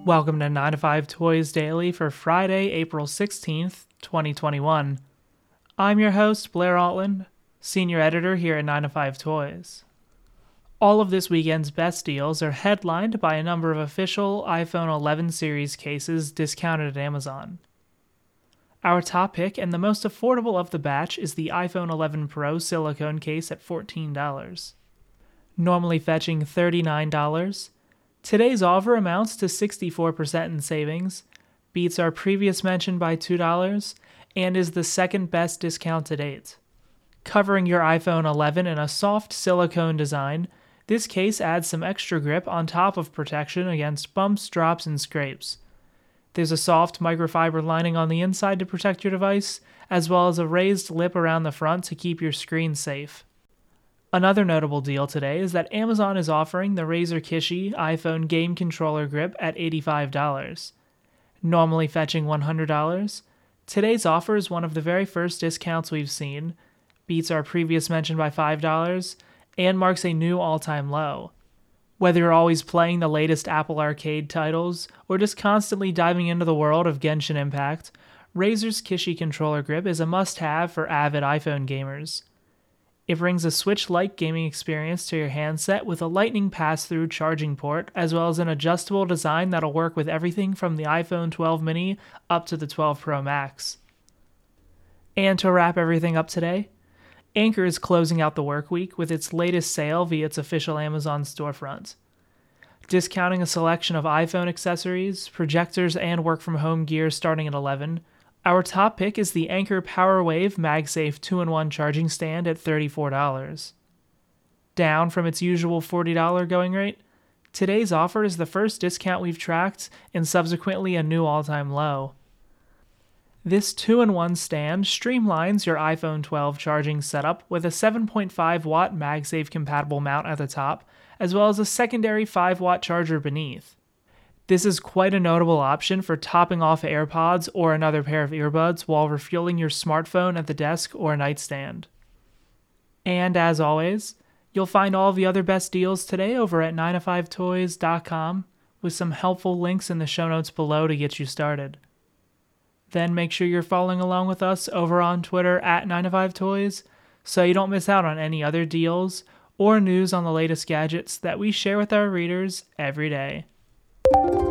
Welcome to 9 to 5 Toys Daily for Friday, April 16th, 2021. I'm your host, Blair Altland, Senior Editor here at 9 to 5 Toys. All of this weekend's best deals are headlined by a number of official iPhone 11 series cases discounted at Amazon. Our top pick and the most affordable of the batch is the iPhone 11 Pro silicone case at $14. Normally fetching $39, today's offer amounts to 64% in savings, beats our previous mention by $2, and is the second best discount to date. Covering your iPhone 11 in a soft silicone design, this case adds some extra grip on top of protection against bumps, drops, and scrapes. There's a soft microfiber lining on the inside to protect your device, as well as a raised lip around the front to keep your screen safe. Another notable deal today is that Amazon is offering the Razer Kishi iPhone game controller grip at $85. Normally fetching $100, today's offer is one of the very first discounts we've seen, beats our previous mention by $5, and marks a new all-time low. Whether you're always playing the latest Apple Arcade titles, or just constantly diving into the world of Genshin Impact, Razer's Kishi controller grip is a must-have for avid iPhone gamers. It brings a Switch-like gaming experience to your handset with a lightning pass-through charging port, as well as an adjustable design that'll work with everything from the iPhone 12 mini up to the 12 Pro Max. And to wrap everything up today, Anker is closing out the work week with its latest sale via its official Amazon storefront. Discounting a selection of iPhone accessories, projectors, and work-from-home gear starting at $11, our top pick is the Anker PowerWave MagSafe 2-in-1 charging stand at $34. Down from its usual $40 going rate, today's offer is the first discount we've tracked and subsequently a new all-time low. This 2-in-1 stand streamlines your iPhone 12 charging setup with a 7.5-watt MagSafe compatible mount at the top, as well as a secondary 5-watt charger beneath. This is quite a notable option for topping off AirPods or another pair of earbuds while refueling your smartphone at the desk or nightstand. And as always, you'll find all of the other best deals today over at 9to5toys.com with some helpful links in the show notes below to get you started. Then make sure you're following along with us over on Twitter at 9to5toys so you don't miss out on any other deals or news on the latest gadgets that we share with our readers every day.